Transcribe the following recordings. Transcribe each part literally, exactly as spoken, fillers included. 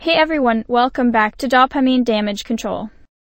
Hey everyone, welcome back to Dopamine Damage Control.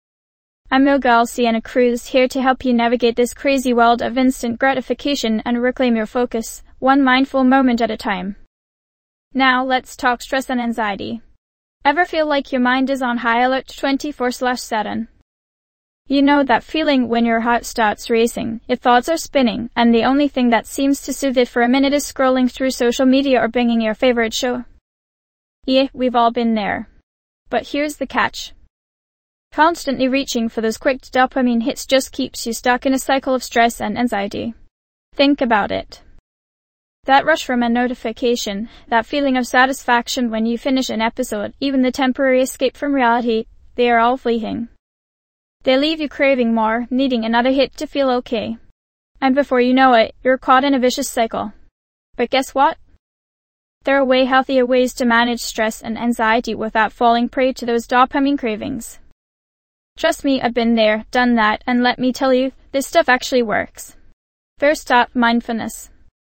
I'm your girl Sienna Cruz, here to help you navigate this crazy world of instant gratification and reclaim your focus, one mindful moment at a time. Now let's talk stress and anxiety. Ever feel like your mind is on high alert twenty-four seven? You know that feeling when your heart starts racing, your thoughts are spinning, and the only thing that seems to soothe it for a minute is scrolling through social media or binging your favorite show? Yeah, we've all been there. But here's the catch. Constantly reaching for those quick dopamine hits just keeps you stuck in a cycle of stress and anxiety. Think about it. That rush from a notification, that feeling of satisfaction when you finish an episode, even the temporary escape from reality, they are all fleeting. They leave you craving more, needing another hit to feel okay. And before you know it, you're caught in a vicious cycle. But guess what? There are way healthier ways to manage stress and anxiety without falling prey to those dopamine cravings. Trust me, I've been there, done that, and let me tell you, this stuff actually works. First up, mindfulness.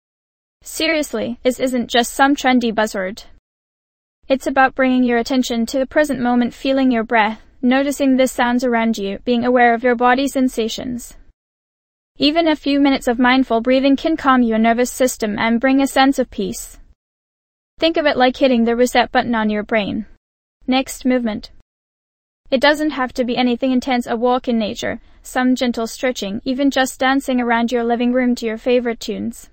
Seriously, this isn't just some trendy buzzword. It's about bringing your attention to the present moment, feeling your breath, noticing the sounds around you, being aware of your body's sensations. Even a few minutes of mindful breathing can calm your nervous system and bring a sense of peace. Think of it like hitting the reset button on your brain. Next, movement. It doesn't have to be anything intense, a walk in nature, some gentle stretching, even just dancing around your living room to your favorite tunes.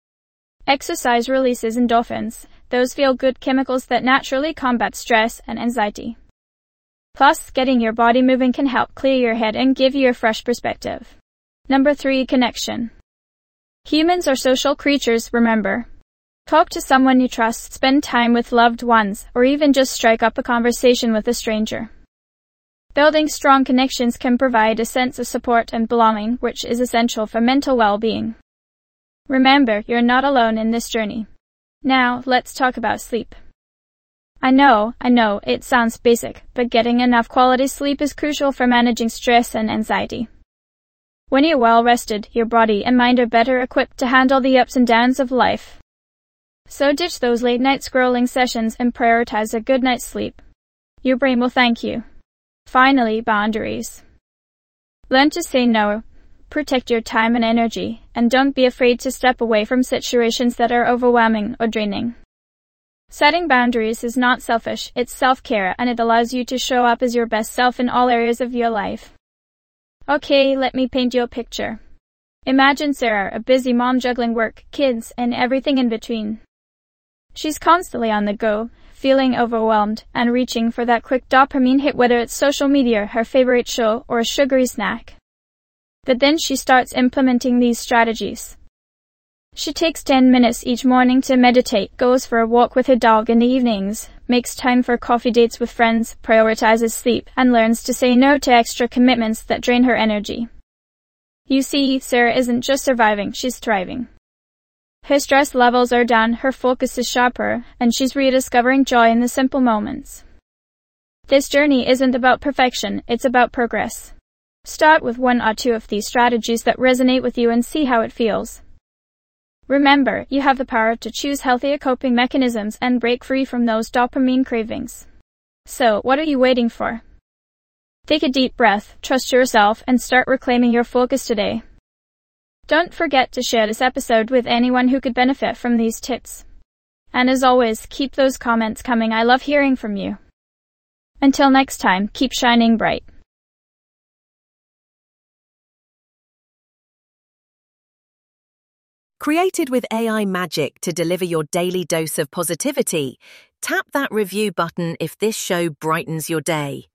Exercise releases endorphins, those feel-good chemicals that naturally combat stress and anxiety. Plus, getting your body moving can help clear your head and give you a fresh perspective. Number three, connection. Humans are social creatures, remember. Talk to someone you trust, spend time with loved ones, or even just strike up a conversation with a stranger. Building strong connections can provide a sense of support and belonging, which is essential for mental well-being. Remember, you're not alone in this journey. Now, let's talk about sleep. I know, I know, it sounds basic, but getting enough quality sleep is crucial for managing stress and anxiety. When you're well rested, your body and mind are better equipped to handle the ups and downs of life. So ditch those late-night scrolling sessions and prioritize a good night's sleep. Your brain will thank you. Finally, boundaries. Learn to say no, protect your time and energy, and don't be afraid to step away from situations that are overwhelming or draining. Setting boundaries is not selfish, it's self-care, and it allows you to show up as your best self in all areas of your life. Okay, let me paint you a picture. Imagine Sarah, a busy mom juggling work, kids, and everything in between. She's constantly on the go, feeling overwhelmed, and reaching for that quick dopamine hit, whether it's social media, her favorite show, or a sugary snack. But then she starts implementing these strategies. She takes ten minutes each morning to meditate, goes for a walk with her dog in the evenings, makes time for coffee dates with friends, prioritizes sleep, and learns to say no to extra commitments that drain her energy. You see, Sarah isn't just surviving, she's thriving. Her stress levels are down, her focus is sharper, and she's rediscovering joy in the simple moments. This journey isn't about perfection, it's about progress. Start with one or two of these strategies that resonate with you and see how it feels. Remember, you have the power to choose healthier coping mechanisms and break free from those dopamine cravings. So, what are you waiting for? Take a deep breath, trust yourself, and start reclaiming your focus today. Don't forget to share this episode with anyone who could benefit from these tips. And as always, keep those comments coming. I love hearing from you. Until next time, keep shining bright. Created with A I magic to deliver your daily dose of positivity, tap that review button if this show brightens your day.